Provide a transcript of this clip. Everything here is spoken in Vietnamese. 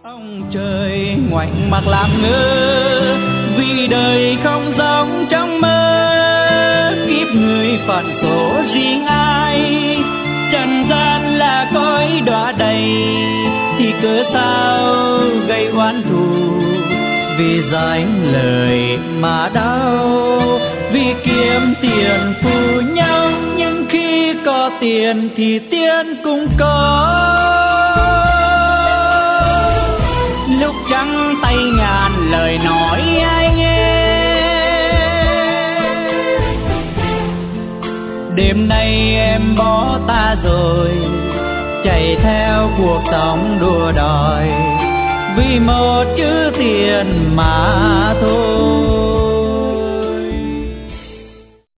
Ông trời ngoảnh mặt làm ngơ, vì đời không giống trong mơ. Kiếp người phận số riêng ai, trần gian là cõi đọa đầy. Thì cớ sao gây oán thù, vì danh lời mà đau. Vì kiếm tiền phù nhau, nhưng khi có tiền thì tiền cũng có. Lúc trắng tay nhàn lời nói ai nghe, đêm nay em bỏ ta rồi, chạy theo cuộc sống đua đòi, vì một chữ tiền mà thôi.